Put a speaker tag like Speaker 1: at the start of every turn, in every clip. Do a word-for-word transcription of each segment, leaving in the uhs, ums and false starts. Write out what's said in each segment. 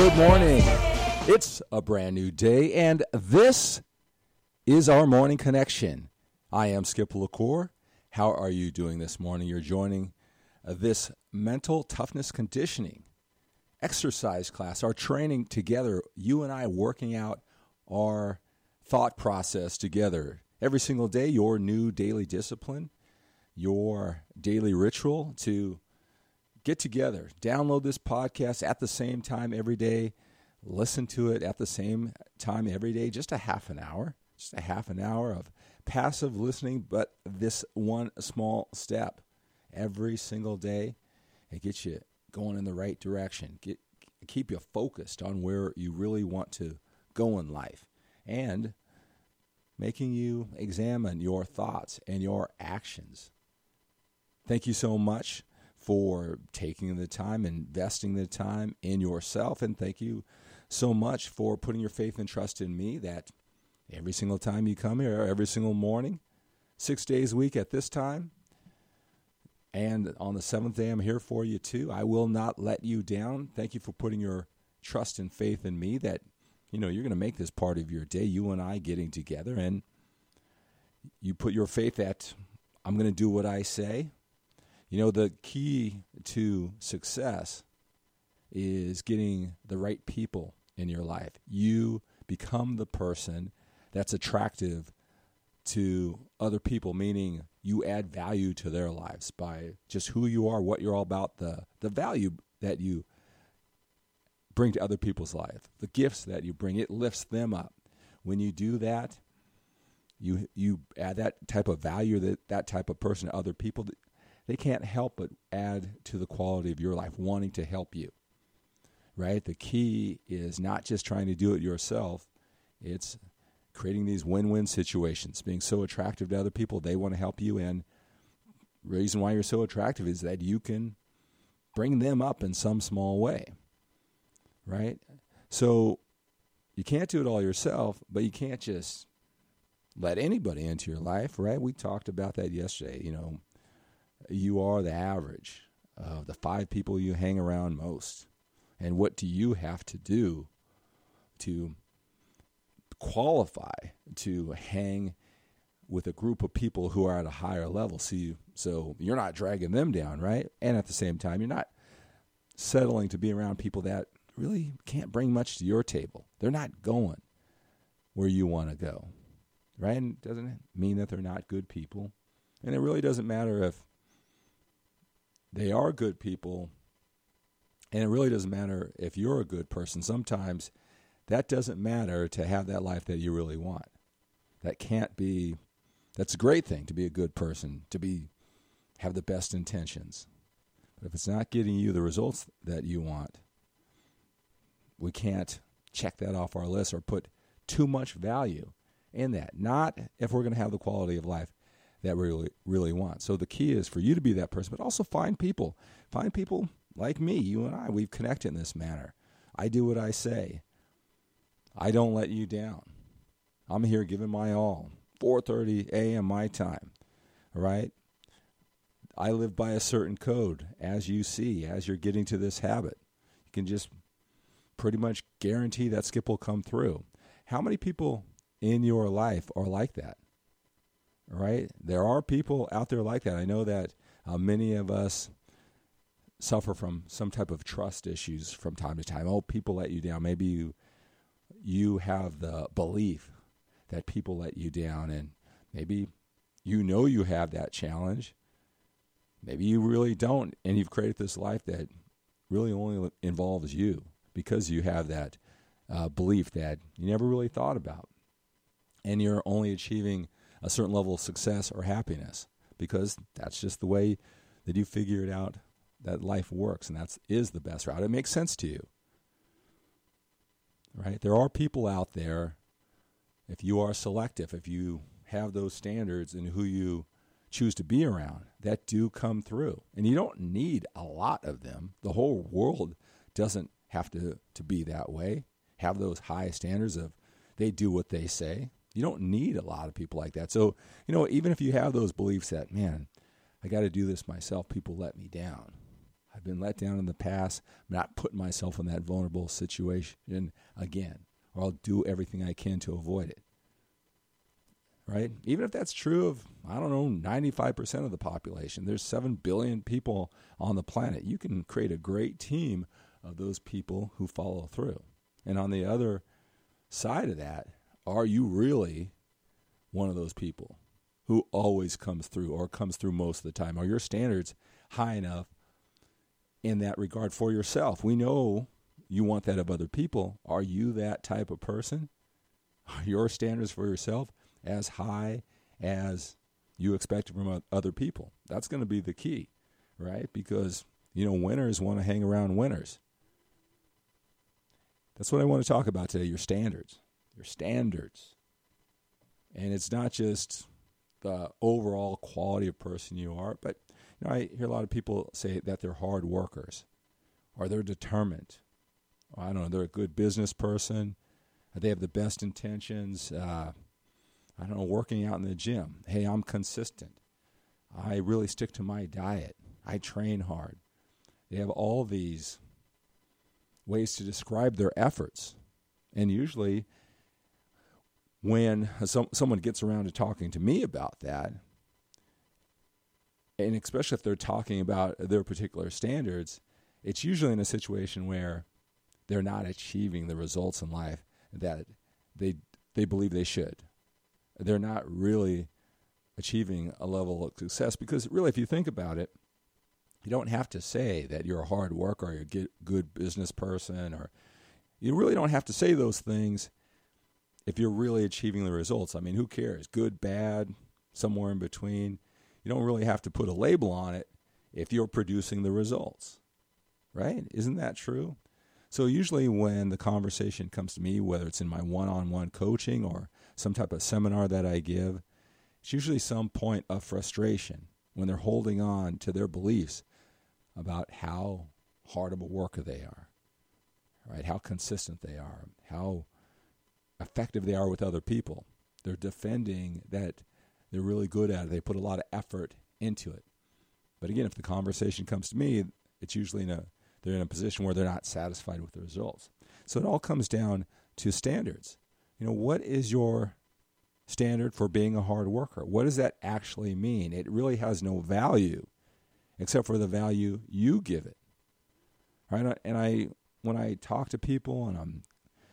Speaker 1: Good morning. It's a brand new day, and this is our Morning Connection. I am Skip LaCour. How are you doing this morning? You're joining uh, this mental toughness conditioning exercise class, our training together, you and I working out our thought process together. Every single day, your new daily discipline, your daily ritual to get together, download this podcast at the same time every day, listen to it at the same time every day, just a half an hour, just a half an hour of passive listening, but this one small step every single day, it gets you going in the right direction, get keep you focused on where you really want to go in life, and making you examine your thoughts and your actions. Thank you so much for taking the time, investing the time in yourself, and thank you so much for putting your faith and trust in me that every single time you come here, every single morning, six days a week at this time, and on the seventh day, I'm here for you too. I will not let you down. Thank you for putting your trust and faith in me that, you know, you're going to make this part of your day, you and I getting together, and you put your faith that I'm going to do what I say. You know, the key to success is getting the right people in your life. You become the person that's attractive to other people, meaning you add value to their lives by just who you are, what you're all about, the, the value that you bring to other people's life, the gifts that you bring. It lifts them up. When you do that, you you add that type of value, that, that type of person to other people. They can't help but add to the quality of your life, wanting to help you, right? The key is not just trying to do it yourself. It's creating these win-win situations, being so attractive to other people, they want to help you. And the reason why you're so attractive is that you can bring them up in some small way, right? So you can't do it all yourself, but you can't just let anybody into your life, right? We talked about that yesterday. You know, you are the average of the five people you hang around most. And what do you have to do to qualify to hang with a group of people who are at a higher level? So, you, so you're not dragging them down, right? And at the same time, you're not settling to be around people that really can't bring much to your table. They're not going where you want to go, right? And it doesn't mean that they're not good people. And it really doesn't matter if they are good people, and it really doesn't matter if you're a good person. Sometimes that doesn't matter to have that life that you really want. That can't be, that's a great thing to be a good person, to be, have the best intentions. But if it's not getting you the results that you want, we can't check that off our list or put too much value in that. Not if we're going to have the quality of life that we really, really want. So the key is for you to be that person, but also find people. Find people like me, you and I. We've connected in this manner. I do what I say. I don't let you down. I'm here giving my all. four thirty a.m. my time, all right? I live by a certain code, as you see, as you're getting to this habit. You can just pretty much guarantee that Skip will come through. How many people in your life are like that? All right? There are people out there like that. I know that uh, many of us suffer from some type of trust issues from time to time. Oh, people let you down. Maybe you you have the belief that people let you down, and maybe you know you have that challenge. Maybe you really don't, and you've created this life that really only involves you because you have that uh, belief that you never really thought about, and you're only achieving a certain level of success or happiness because that's just the way that you figured out that life works, and that is the best route. It makes sense to you, right? There are people out there, if you are selective, if you have those standards in who you choose to be around, that do come through. And you don't need a lot of them. The whole world doesn't have to, to be that way, have those high standards of they do what they say. You don't need a lot of people like that. So, you know, even if you have those beliefs that, man, I got to do this myself, people let me down. I've been let down in the past. I'm not putting myself in that vulnerable situation again, or I'll do everything I can to avoid it. Right? Even if that's true of, I don't know, ninety-five percent of the population. There's seven billion people on the planet. You can create a great team of those people who follow through. And on the other side of that, are you really one of those people who always comes through or comes through most of the time? Are your standards high enough in that regard for yourself? We know you want that of other people. Are you that type of person? Are your standards for yourself as high as you expect from other people? That's going to be the key, right? Because, you know, winners want to hang around winners. That's what I want to talk about today, your standards. Your standards. And it's not just the overall quality of person you are, but you know, I hear a lot of people say that they're hard workers or they're determined. I don't know, they're a good business person. They have the best intentions. Uh, I don't know, working out in the gym. Hey, I'm consistent. I really stick to my diet. I train hard. They have all these ways to describe their efforts. And usually when some, someone gets around to talking to me about that, and especially if they're talking about their particular standards, it's usually in a situation where they're not achieving the results in life that they they believe they should. They're not really achieving a level of success because really, if you think about it, you don't have to say that you're a hard worker or you're a good business person, or you really don't have to say those things if you're really achieving the results. I mean, who cares? Good, bad, somewhere in between. You don't really have to put a label on it if you're producing the results, right? Isn't that true? So usually when the conversation comes to me, whether it's in my one-on-one coaching or some type of seminar that I give, it's usually some point of frustration when they're holding on to their beliefs about how hard of a worker they are, right? How consistent they are, how effective they are with other people. They're defending that they're really good at it. They put a lot of effort into it. But again, if the conversation comes to me, it's usually in a they're in a position where they're not satisfied with the results. So it all comes down to standards. You know, what is your standard for being a hard worker? What does that actually mean? It really has no value except for the value you give it. Right? And I, when I talk to people and I'm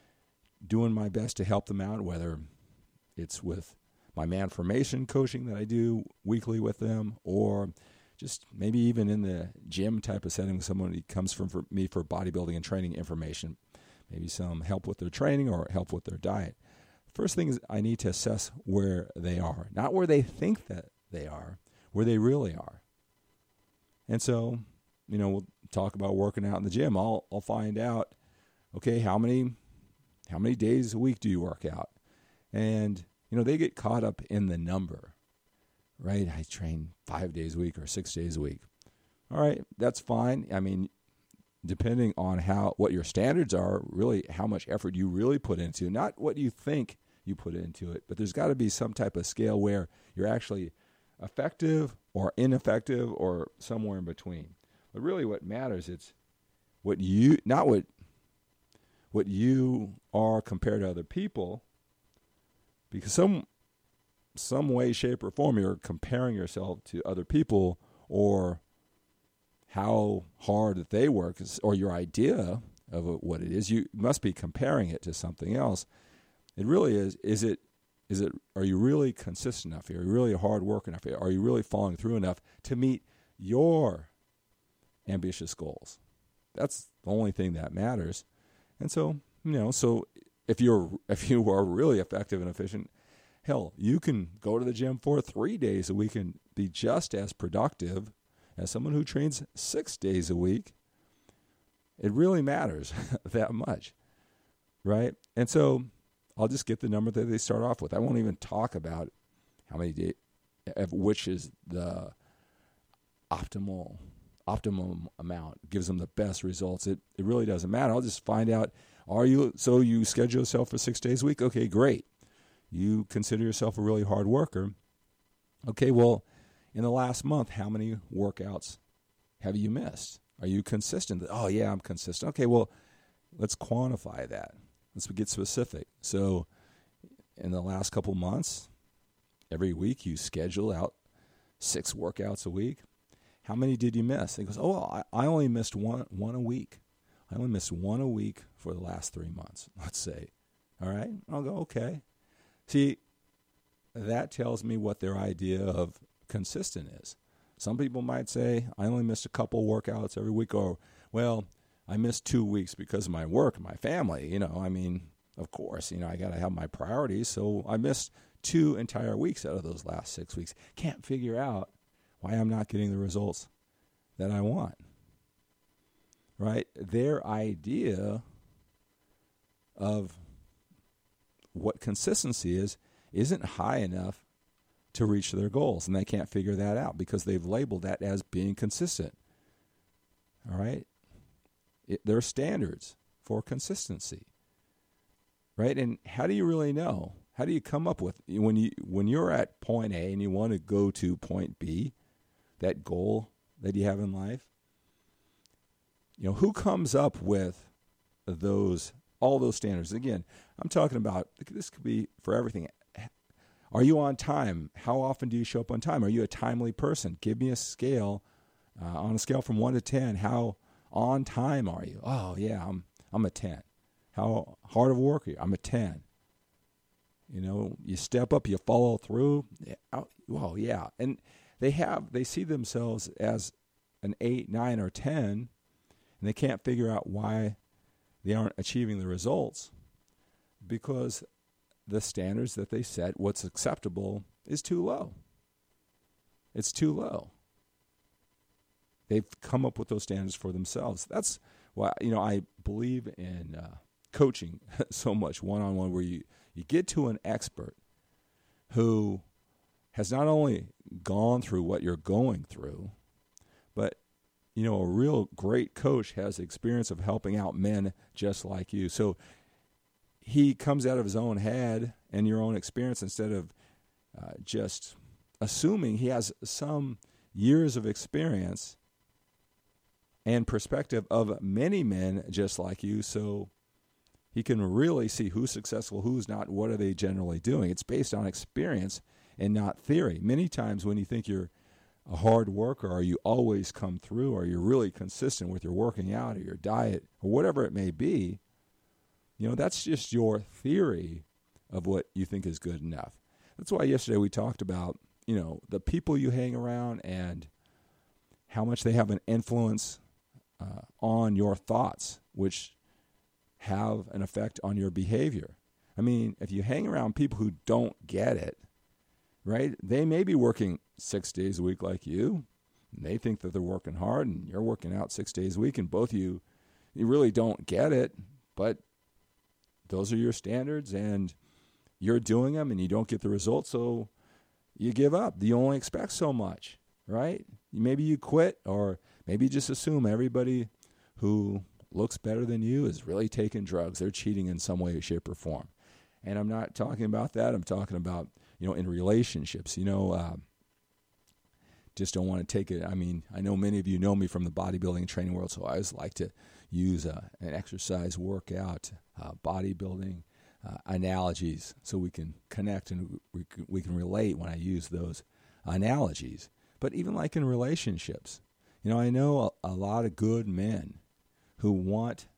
Speaker 1: doing my best to help them out, whether it's with my Manformation coaching that I do weekly with them, or just maybe even in the gym type of setting, someone comes from for me for bodybuilding and training information, maybe some help with their training or help with their diet. First thing is I need to assess where they are, not where they think that they are, where they really are. And so, you know, we'll talk about working out in the gym. I'll I'll find out, okay, how many how many days a week do you work out? And, you know, they get caught up in the number. Right? I train five days a week or six days a week. All right, that's fine. I mean, depending on how what your standards are, really how much effort you really put into, not what you think you put into it, but there's got to be some type of scale where you're actually effective or ineffective or somewhere in between. But really what matters, it's what you, not what what you are compared to other people, because some some way, shape, or form, you're comparing yourself to other people or how hard that they work, or your idea of what it is. You must be comparing it to something else. It really is, is it, is it, are you really consistent enough? Are you really hard work enough? Are you really following through enough to meet your ambitious goals? That's the only thing that matters. And so, you know, so if you're, if you are really effective and efficient, hell, you can go to the gym for three days a week and be just as productive as someone who trains six days a week. It really matters that much, right? And so I'll just get the number that they start off with. I won't even talk about how many days, which is the optimal optimum amount, gives them the best results. It it really doesn't matter. I'll just find out, are you, so you schedule yourself for six days a week? Okay, great. You consider yourself a really hard worker. Okay, well, in the last month, how many workouts have you missed? Are you consistent? Oh, yeah, I'm consistent. Okay, well, let's quantify that. Let's get specific. So in the last couple months, every week you schedule out six workouts a week. How many did you miss? He goes, oh, well, I, I only missed one one a week. I only missed one a week for the last three months, let's say. All right? I'll go, okay. See, that tells me what their idea of consistent is. Some people might say, I only missed a couple workouts every week, or, well, I missed two weeks because of my work and my family. You know, I mean, of course, you know, I got to have my priorities, so I missed two entire weeks out of those last six weeks. Can't figure out why I'm not getting the results that I want. Right? Their idea of what consistency is isn't high enough to reach their goals, and they can't figure that out because they've labeled that as being consistent. All right? It, there are standards for consistency. Right? And how do you really know? How do you come up with, when you when you're at point A and you want to go to point B, that goal that you have in life? You know, who comes up with those, all those standards? Again, I'm talking about, this could be for everything. Are you on time? How often do you show up on time? Are you a timely person? Give me a scale, uh, on a scale from one to ten. How on time are you? Oh, yeah, I'm I'm a ten. How hard of work are you? I'm a ten. You know, you step up, you follow through. Yeah, oh, well, yeah. And they have, they see themselves as an eight, nine, or ten, and they can't figure out why they aren't achieving the results because the standards that they set, what's acceptable, is too low. It's too low. They've come up with those standards for themselves. That's why, you know, I believe in uh, coaching so much, one-on-one, where you, you get to an expert who has not only gone through what you're going through, but, you know, a real great coach has experience of helping out men just like you. So he comes out of his own head and your own experience instead of uh, just assuming. He has some years of experience and perspective of many men just like you, so he can really see who's successful, who's not, what are they generally doing. It's based on experience and not theory. Many times when you think you're a hard worker, or you always come through, or you're really consistent with your working out or your diet or whatever it may be, you know, that's just your theory of what you think is good enough. That's why yesterday we talked about, you know, the people you hang around and how much they have an influence uh, on your thoughts, which have an effect on your behavior. I mean, if you hang around people who don't get it, right, they may be working six days a week like you, and they think that they're working hard, and you're working out six days a week, and both of you, you really don't get it, but those are your standards, and you're doing them, and you don't get the results, so you give up. You only expect so much, right? Maybe you quit, or maybe you just assume everybody who looks better than you is really taking drugs. They're cheating in some way, shape, or form. And I'm not talking about that. I'm talking about, you know, in relationships, you know, uh, just don't want to take it. I mean, I know many of you know me from the bodybuilding and training world, so I always like to use uh, an exercise workout, uh, bodybuilding uh, analogies so we can connect and we can, we can relate when I use those analogies. But even like in relationships, you know, I know a, a lot of good men who want,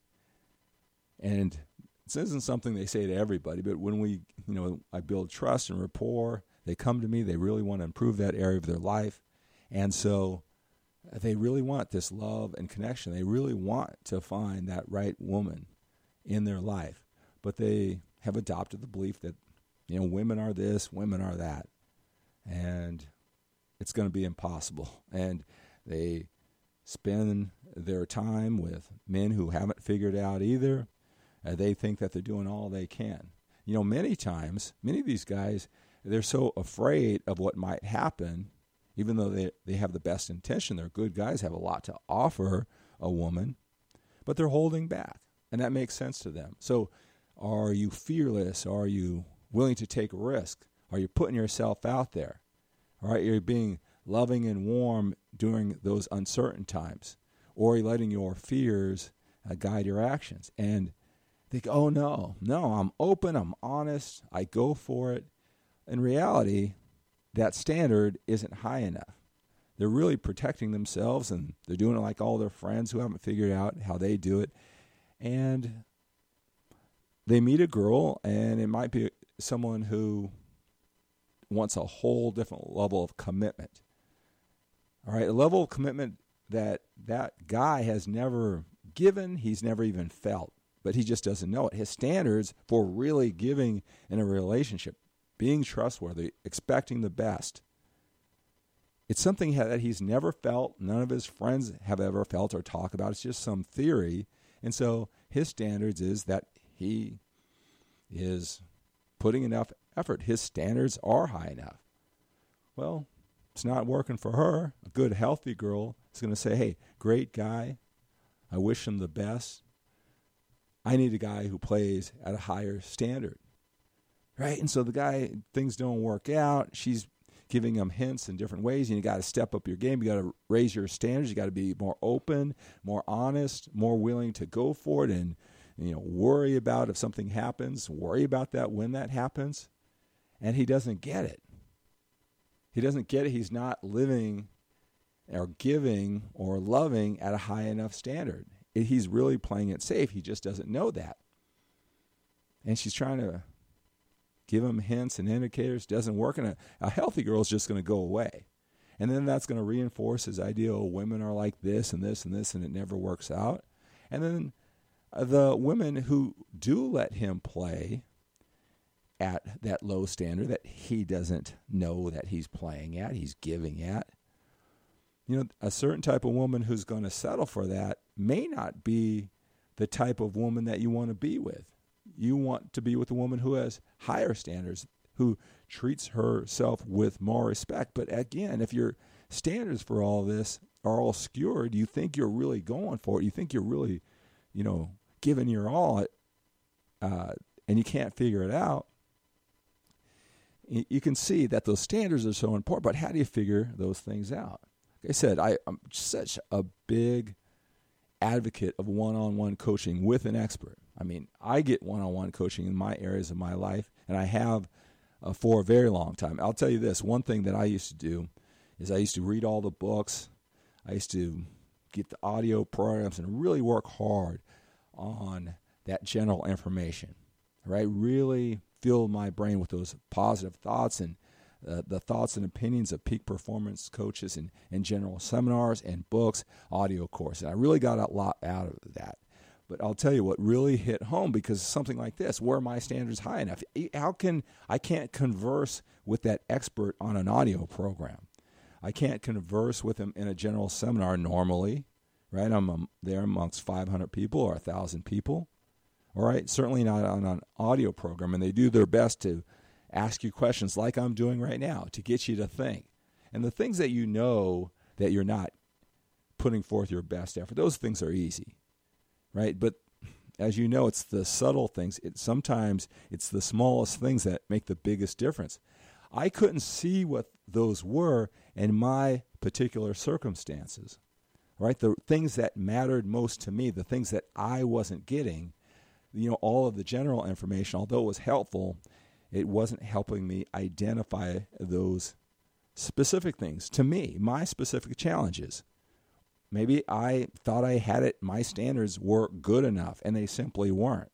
Speaker 1: and this isn't something they say to everybody, but when we, you know, I build trust and rapport, they come to me, they really want to improve that area of their life. And so they really want this love and connection. They really want to find that right woman in their life. But they have adopted the belief that, you know, women are this, women are that. And it's going to be impossible. And they spend their time with men who haven't figured out either. Uh, they think that they're doing all they can. You know, many times, many of these guys, they're so afraid of what might happen, even though they, they have the best intention. They're good guys, have a lot to offer a woman, but they're holding back, and that makes sense to them. So are you fearless? Are you willing to take a risk? Are you putting yourself out there? All right, you're being loving and warm during those uncertain times. Or are you letting your fears uh, guide your actions? And think, oh, no, no, I'm open, I'm honest, I go for it. In reality, that standard isn't high enough. They're really protecting themselves, and they're doing it like all their friends who haven't figured out how they do it. And they meet a girl, and it might be someone who wants a whole different level of commitment. All right, a level of commitment that that guy has never given, he's never even felt, but he just doesn't know it. His standards for really giving in a relationship, being trustworthy, expecting the best, it's something that he's never felt, none of his friends have ever felt or talked about. It's just some theory. And so his standards is that he is putting enough effort. His standards are high enough. Well, it's not working for her. A good, healthy girl is going to say, hey, great guy. I wish him the best. I need a guy who plays at a higher standard. Right? And so the guy, things don't work out. She's giving him hints in different ways. And you got to step up your game. You got to raise your standards. You got to be more open, more honest, more willing to go for it and, you know, worry about if something happens, worry about that when that happens. And he doesn't get it. He doesn't get it. He's not living or giving or loving at a high enough standard. It, he's really playing it safe. He just doesn't know that. And she's trying to give him hints and indicators. Doesn't work. And a, a healthy girl is just going to go away. And then that's going to reinforce his idea, oh, women are like this and this and this, and it never works out. And then the women who do let him play at that low standard that he doesn't know that he's playing at, he's giving at, you know, a certain type of woman who's going to settle for that may not be the type of woman that you want to be with. You want to be with a woman who has higher standards, who treats herself with more respect. But again, if your standards for all this are all skewed, you think you're really going for it, you think you're really, you know, giving your all, uh, and you can't figure it out, you can see that those standards are so important. But how do you figure those things out? Like I said, I, I'm such a big advocate of one-on-one coaching with an expert. I mean, I get one-on-one coaching in my areas of my life, and I have uh, for a very long time. I'll tell you this, one thing that I used to do is I used to read all the books. I used to get the audio programs and really work hard on that general information, right? Really fill my brain with those positive thoughts and uh, the thoughts and opinions of peak performance coaches and, and general seminars and books, audio courses. I really got a lot out of that. But I'll tell you what really hit home, because something like this, where my standards high enough? How can I can't converse with that expert on an audio program? I can't converse with him in a general seminar normally, right? I'm um, there amongst five hundred people or one thousand people, all right? Certainly not on an audio program, and they do their best to ask you questions like I'm doing right now to get you to think. And the things that you know that you're not putting forth your best effort, those things are easy, right? But as you know, it's the subtle things. It, sometimes it's the smallest things that make the biggest difference. I couldn't see what those were in my particular circumstances, right? The things that mattered most to me, the things that I wasn't getting, you know, all of the general information, although it was helpful, it wasn't helping me identify those specific things to me, my specific challenges. Maybe I thought I had it, my standards were good enough, and they simply weren't.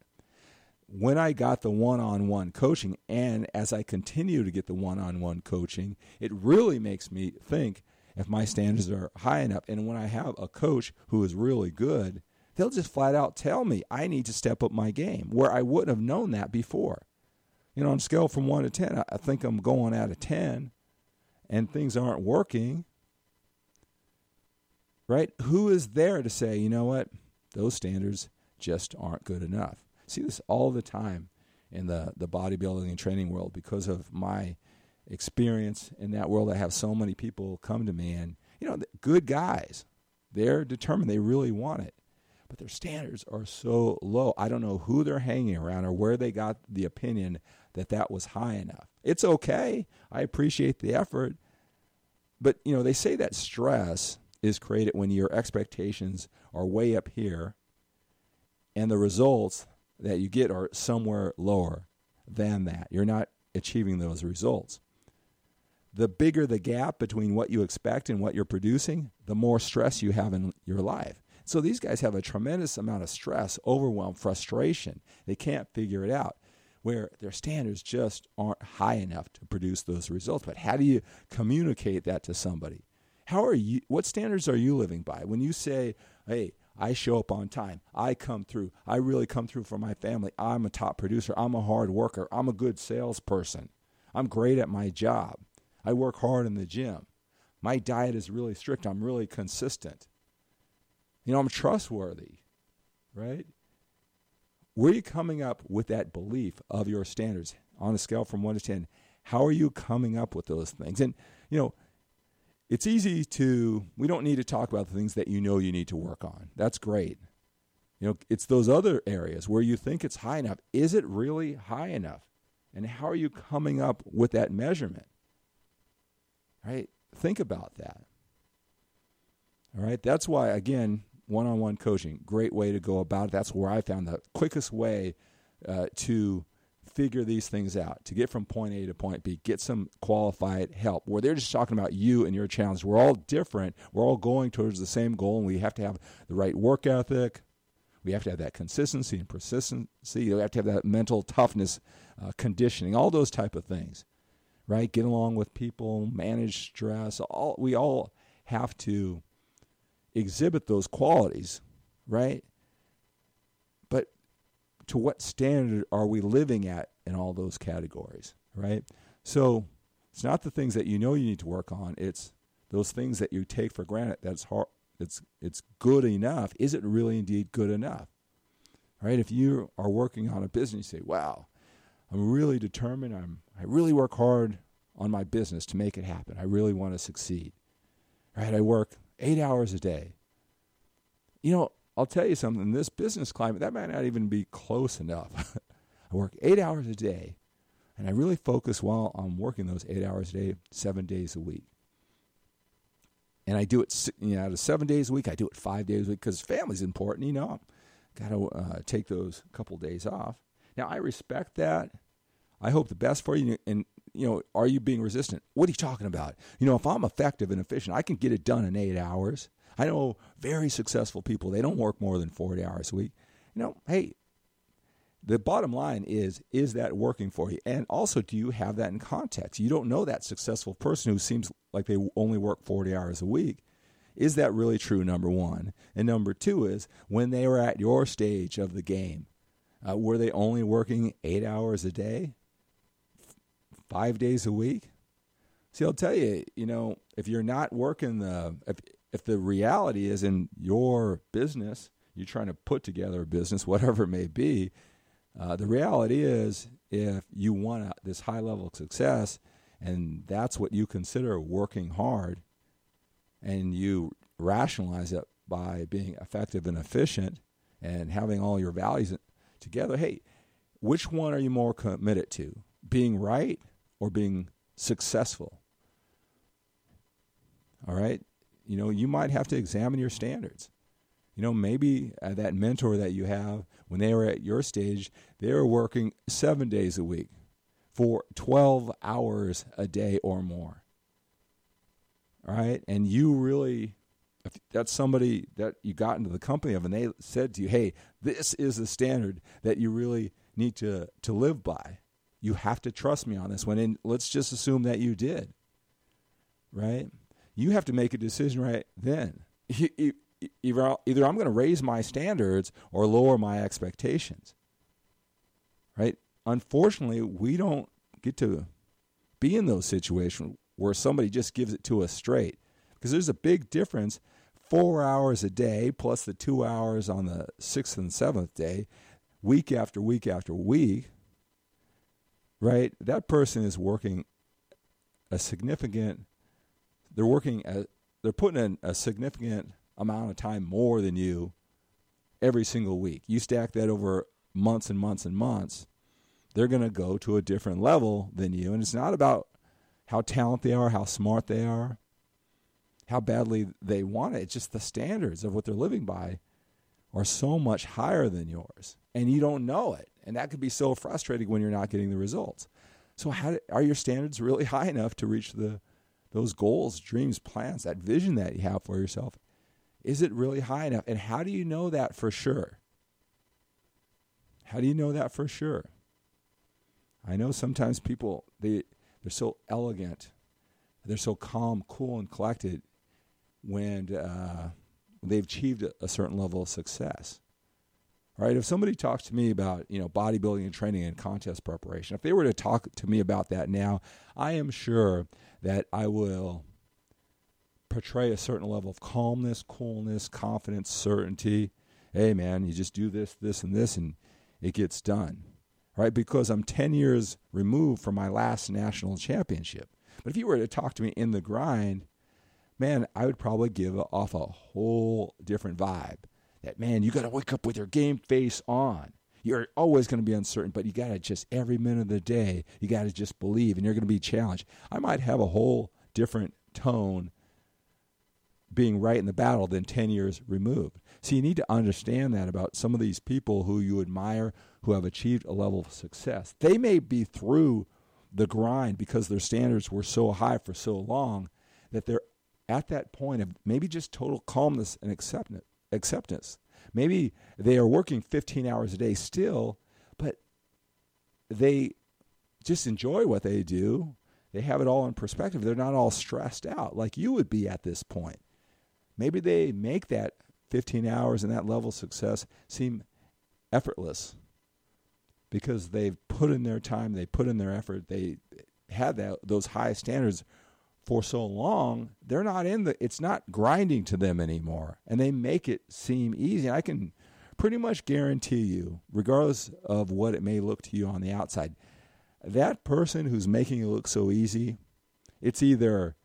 Speaker 1: When I got the one-on-one coaching, and as I continue to get the one-on-one coaching, it really makes me think if my standards are high enough. And when I have a coach who is really good, they'll just flat out tell me I need to step up my game, where I wouldn't have known that before. You know, on a scale from one to ten, I think I'm going out of ten, and things aren't working, right? Who is there to say, you know what, those standards just aren't good enough? I see this all the time in the, the bodybuilding and training world because of my experience in that world. I have so many people come to me, and, you know, good guys, they're determined, they really want it, but their standards are so low. I don't know who they're hanging around or where they got the opinion that that was high enough. It's okay. I appreciate the effort. But, you know, they say that stress is created when your expectations are way up here and the results that you get are somewhere lower than that. You're not achieving those results. The bigger the gap between what you expect and what you're producing, the more stress you have in your life. So these guys have a tremendous amount of stress, overwhelm, frustration. They can't figure it out, where their standards just aren't high enough to produce those results. But how do you communicate that to somebody? How are you? What standards are you living by? When you say, hey, I show up on time, I come through, I really come through for my family, I'm a top producer, I'm a hard worker, I'm a good salesperson, I'm great at my job, I work hard in the gym, my diet is really strict, I'm really consistent, you know, I'm trustworthy, right? Where are you coming up with that belief of your standards on a scale from one to ten? How are you coming up with those things? And, you know, it's easy to, we don't need to talk about the things that you know you need to work on. That's great. You know, it's those other areas where you think it's high enough. Is it really high enough? And how are you coming up with that measurement? Right? Think about that. All right? That's why, again, one-on-one coaching, great way to go about it. That's where I found the quickest way uh, to figure these things out, to get from point A to point B, get some qualified help, where they're just talking about you and your challenge. We're all different. We're all going towards the same goal, and we have to have the right work ethic. We have to have that consistency and persistency. We have to have that mental toughness, uh, conditioning, all those type of things, right? Get along with people, manage stress. All we all have to exhibit those qualities, right? But to what standard are we living at in all those categories, right? So it's not the things that you know you need to work on. It's those things that you take for granted that's hard, it's, it's good enough. Is it really indeed good enough, right? If you are working on a business, you say, wow, I'm really determined. I'm, I really work hard on my business to make it happen. I really want to succeed, right? I work eight hours a day. You know, I'll tell you something, in this business climate, that might not even be close enough. I work eight hours a day, and I really focus while I'm working those eight hours a day, seven days a week. And I do it, you know, out of seven days a week, I do it five days a week because family's important, you know. Got to uh, take those couple days off. Now, I respect that. I hope the best for you. And, you know, are you being resistant? What are you talking about? You know, if I'm effective and efficient, I can get it done in eight hours. I know very successful people, they don't work more than forty hours a week. You know, hey, the bottom line is, is that working for you? And also, do you have that in context? You don't know that successful person who seems like they only work forty hours a week. Is that really true, number one? And number two is, when they were at your stage of the game, uh, were they only working eight hours a day, f- five days a week? See, I'll tell you, you know, if you're not working the, if, if the reality is in your business, you're trying to put together a business, whatever it may be, uh, the reality is, if you want a, this high level of success, and that's what you consider working hard, and you rationalize it by being effective and efficient and having all your values together, hey, which one are you more committed to? Being right or being successful? All right? You know, you might have to examine your standards. You know, maybe uh, that mentor that you have, when they were at your stage, they were working seven days a week for twelve hours a day or more. All right? And you really, if that's somebody that you got into the company of and they said to you, hey, this is the standard that you really need to, to live by. You have to trust me on this one. And let's just assume that you did. Right? You have to make a decision right then. Either, either I'm going to raise my standards or lower my expectations. Right? Unfortunately, we don't get to be in those situations where somebody just gives it to us straight. Because there's a big difference. Four hours a day plus the two hours on the sixth and seventh day, week after week after week, right? That person is working a significant, they're working, a, they're putting in a significant amount of time more than you every single week. You stack that over months and months and months, they're going to go to a different level than you. And it's not about how talented they are, how smart they are. how badly they want it. It's just the standards of what they're living by are so much higher than yours, and you don't know it. And that could be so frustrating when you're not getting the results. So how do, are your standards really high enough to reach the those goals, dreams, plans, that vision that you have for yourself? Is it really high enough? And how do you know that for sure? How do you know that for sure? I know sometimes people, they, they're so elegant, they're so calm, cool, and collected when uh, they've achieved a, a certain level of success. Right? If somebody talks to me about, you know, bodybuilding and training and contest preparation, if they were to talk to me about that now, I am sure that I will portray a certain level of calmness, coolness, confidence, certainty. Hey, man, you just do this, this, and this, and it gets done. Right? Because I'm ten years removed from my last national championship. But if you were to talk to me in the grind, man, I would probably give off a whole different vibe. That, man, you got to wake up with your game face on. You're always going to be uncertain, but you got to just, every minute of the day, you got to just believe, and you're going to be challenged. I might have a whole different tone being right in the battle than ten years removed. So you need to understand that about some of these people who you admire, who have achieved a level of success. They may be through the grind because their standards were so high for so long that they're at that point of maybe just total calmness and acceptance. acceptance. Maybe they are working fifteen hours a day still, but they just enjoy what they do. They have it all in perspective. They're not all stressed out like you would be at this point. Maybe they make that fifteen hours and that level of success seem effortless because they've put in their time, they put in their effort, they had that those high standards for so long. They're not in the, it's not grinding to them anymore, and they make it seem easy. I can pretty much guarantee you, regardless of what it may look to you on the outside, that person who's making it look so easy, it's either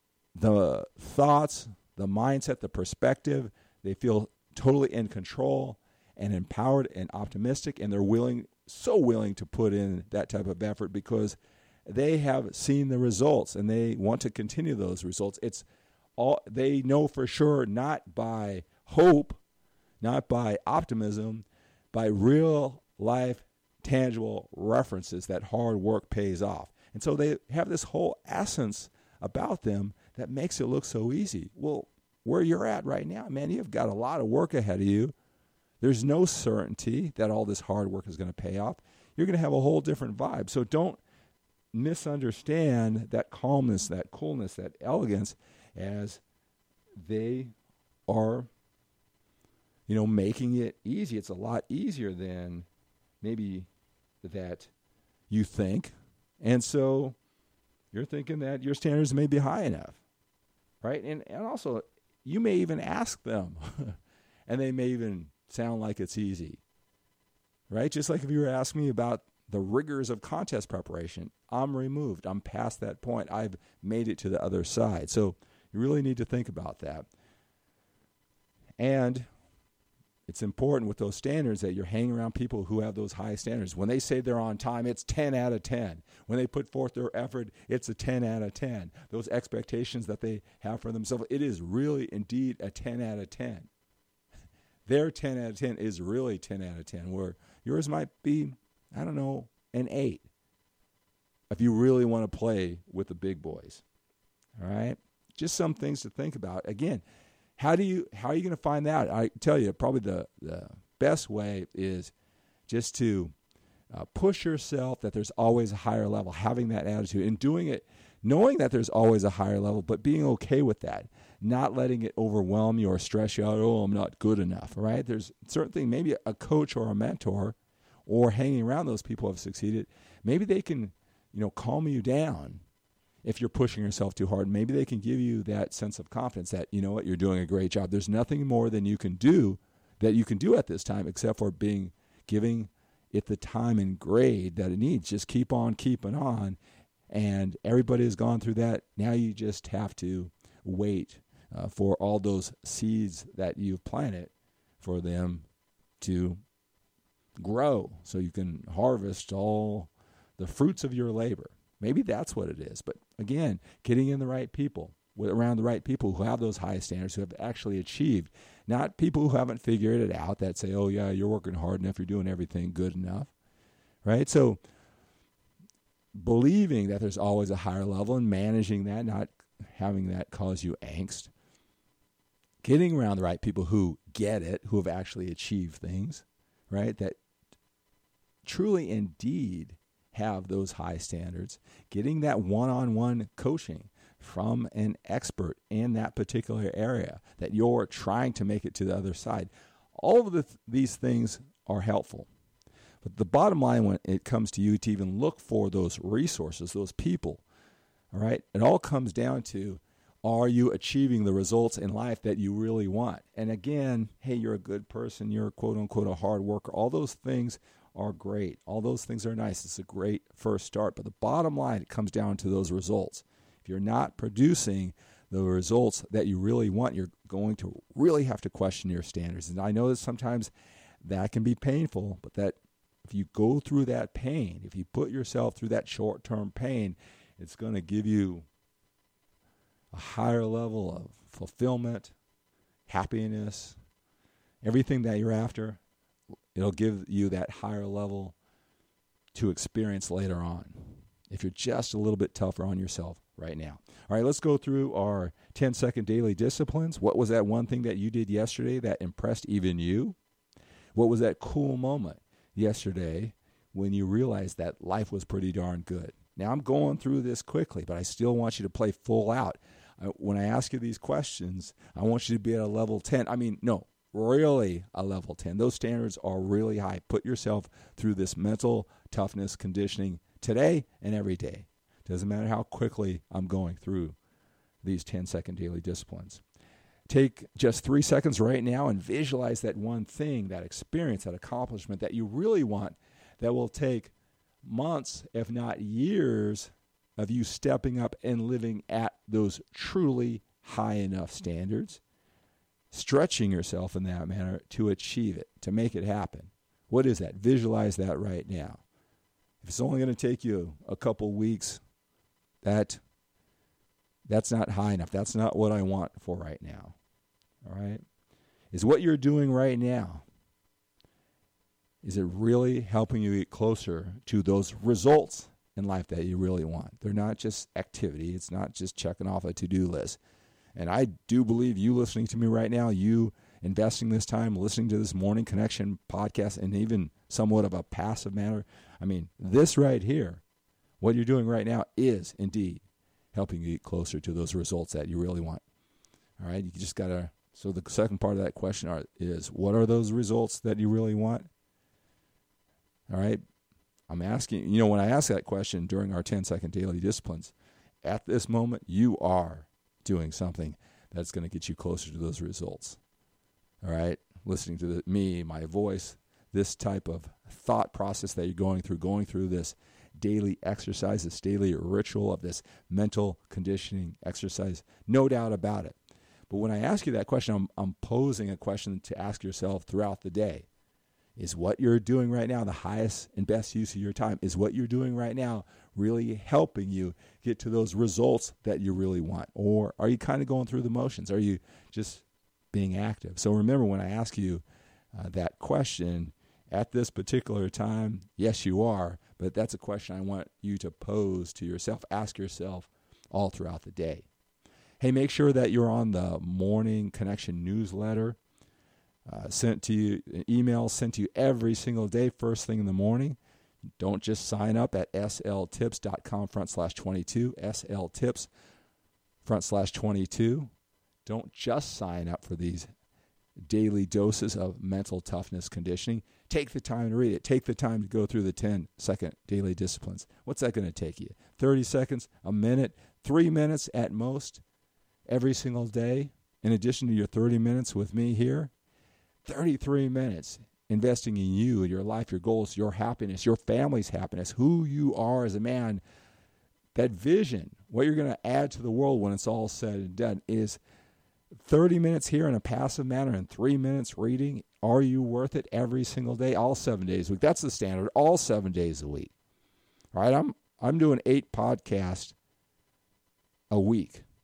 Speaker 1: the thoughts, the mindset, the perspective, they feel totally in control and empowered and optimistic, and they're willing, so willing to put in that type of effort because they have seen the results and they want to continue those results. It's all they know for sure, not by hope, not by optimism, by real life, tangible references that hard work pays off. And so they have this whole essence about them that makes it look so easy. Well, where you're at right now, man, you've got a lot of work ahead of you. There's no certainty that all this hard work is going to pay off. You're going to have a whole different vibe. So don't misunderstand that calmness, that coolness, that elegance as they are, you know, making it easy. It's a lot easier than maybe that you think. And so you're thinking that your standards may be high enough, right? And and also, you may even ask them, and they may even sound like it's easy, right? Just like if you were asking me about the rigors of contest preparation, I'm removed. I'm past that point. I've made it to the other side. So you really need to think about that. And it's important with those standards that you're hanging around people who have those high standards. When they say they're on time, it's ten out of ten. When they put forth their effort, it's a ten out of ten. Those expectations that they have for themselves, it is really indeed a ten out of ten. Their ten out of ten is really ten out of ten, where yours might be, I don't know, an eight if you really want to play with the big boys. All right? Just some things to think about. Again, how do you how are you going to find that? I tell you, probably the, the best way is just to uh, push yourself that there's always a higher level, having that attitude and doing it, knowing that there's always a higher level, but being okay with that, not letting it overwhelm you or stress you out. Oh, I'm not good enough, right? There's certain things, maybe a coach or a mentor or hanging around those people who have succeeded, maybe they can, you know, calm you down if you're pushing yourself too hard. Maybe they can give you that sense of confidence that, you know what, you're doing a great job. There's nothing more than you can do that you can do at this time except for being giving it the time and grade that it needs. Just keep on keeping on. And everybody has gone through that. Now you just have to wait uh, for all those seeds that you've planted for them to grow so you can harvest all the fruits of your labor. Maybe that's what it is. But again, getting in the right people, with, around the right people who have those high standards, who have actually achieved, not people who haven't figured it out that say, oh, yeah, you're working hard enough, you're doing everything good enough, right? So believing that there's always a higher level and managing that, not having that cause you angst, getting around the right people who get it, who have actually achieved things, right, that truly indeed have those high standards, getting that one-on-one coaching from an expert in that particular area that you're trying to make it to the other side. All of the th- these things are helpful. But the bottom line when it comes to you to even look for those resources, those people, all right, it all comes down to, are you achieving the results in life that you really want? And again, hey, you're a good person, you're quote-unquote a hard worker. All those things are great. All those things are nice. It's a great first start. But the bottom line, it comes down to those results. If you're not producing the results that you really want, you're going to really have to question your standards. And I know that sometimes that can be painful, but that if you go through that pain, if you put yourself through that short-term pain, it's going to give you a higher level of fulfillment, happiness, everything that you're after. It'll give you that higher level to experience later on if you're just a little bit tougher on yourself right now. All right, let's go through our ten-second daily disciplines. What was that one thing that you did yesterday that impressed even you? What was that cool moment yesterday when you realized that life was pretty darn good? Now, I'm going through this quickly, but I still want you to play full out. I, when I ask you these questions, I want you to be at a level ten. I mean, no. Really a level ten. Those standards are really high. Put yourself through this mental toughness conditioning today and every day. Doesn't matter how quickly I'm going through these ten-second daily disciplines. Take just three seconds right now and visualize that one thing, that experience, that accomplishment that you really want that will take months, if not years, of you stepping up and living at those truly high enough standards. Stretching yourself in that manner to achieve it, to make it happen. What is that? Visualize that right now. If it's only going to take you a couple weeks, that that's not high enough. That's not what I want for right now. All right? Is what you're doing right now, is it really helping you get closer to those results in life that you really want? They're not just activity. It's not just checking off a to-do list. And I do believe you listening to me right now, you investing this time, listening to this Morning Connection podcast, and even somewhat of a passive manner. I mean, this right here, what you're doing right now is indeed helping you get closer to those results that you really want. All right, you just got to, so the second part of that question are, is, what are those results that you really want? All right, I'm asking, you know, when I ask that question during our ten-second daily disciplines, at this moment, you are doing something that's going to get you closer to those results. All right? Listening to the, me, my voice, this type of thought process that you're going through, going through this daily exercise, this daily ritual of this mental conditioning exercise, no doubt about it. But when I ask you that question, I'm, I'm posing a question to ask yourself throughout the day. Is what you're doing right now the highest and best use of your time? Is what you're doing right now really helping you get to those results that you really want? Or are you kind of going through the motions? Are you just being active? So remember, when I ask you uh, that question at this particular time, yes, you are, but that's a question I want you to pose to yourself. Ask yourself all throughout the day. Hey, make sure that you're on the Morning Connection newsletter. Uh, sent to you, an email sent to you every single day, first thing in the morning. Don't just sign up at sltips.com front slash 22, sltips front slash 22. Don't just sign up for these daily doses of mental toughness conditioning. Take the time to read it. Take the time to go through the ten-second daily disciplines. What's that going to take you? thirty seconds, a minute, three minutes at most every single day, in addition to your thirty minutes with me here. thirty-three minutes investing in you, your life, your goals, your happiness, your family's happiness, who you are as a man. That vision, what you're going to add to the world when it's all said and done, is thirty minutes here in a passive manner and three minutes reading. Are you worth it every single day, all seven days a week? That's the standard, all seven days a week. All right, I'm I'm doing eight podcasts a week.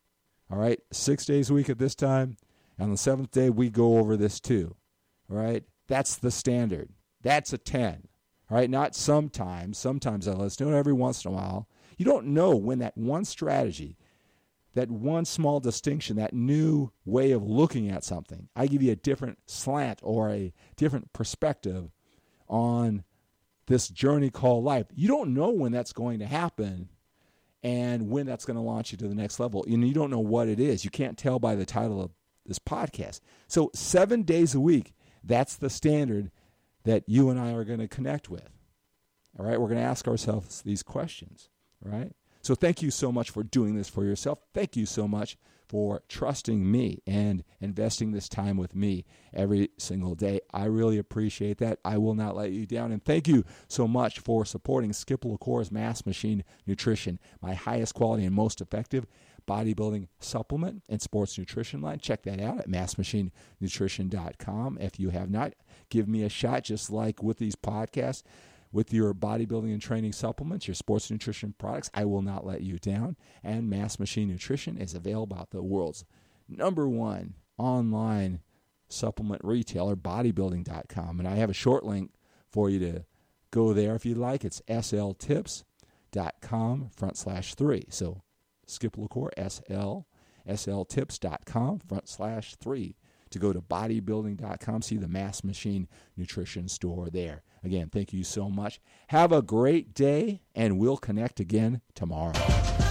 Speaker 1: All right, six days a week at this time. On the seventh day, we go over this too. All right, that's the standard. That's a ten. All right, not sometimes. Sometimes I listen to it every once in a while. You don't know when that one strategy, that one small distinction, that new way of looking at something, I give you a different slant or a different perspective on this journey called life. You don't know when that's going to happen and when that's going to launch you to the next level. And you don't know what it is. You can't tell by the title of this podcast. So seven days a week, that's the standard that you and I are going to connect with. All right, we're going to ask ourselves these questions, right? So thank you so much for doing this for yourself. Thank you so much for trusting me and investing this time with me every single day. I really appreciate that. I will not let you down. And thank you so much for supporting Skip LaCour's Mass Machine Nutrition, my highest quality and most effective bodybuilding supplement and sports nutrition line. Check that out at mass machine nutrition dot com. If you have not, give me a shot, just like with these podcasts, with your bodybuilding and training supplements, your sports nutrition products. I will not let you down. And Mass Machine Nutrition is available at the world's number one online supplement retailer, bodybuilding dot com. And I have a short link for you to go there if you'd like. It's S L tips dot com front slash three. So Skip LaCour, S L, S L tips dot com front slash three. To go to bodybuilding dot com, see the Mass Machine Nutrition store there. Again, thank you so much. Have a great day, and we'll connect again tomorrow.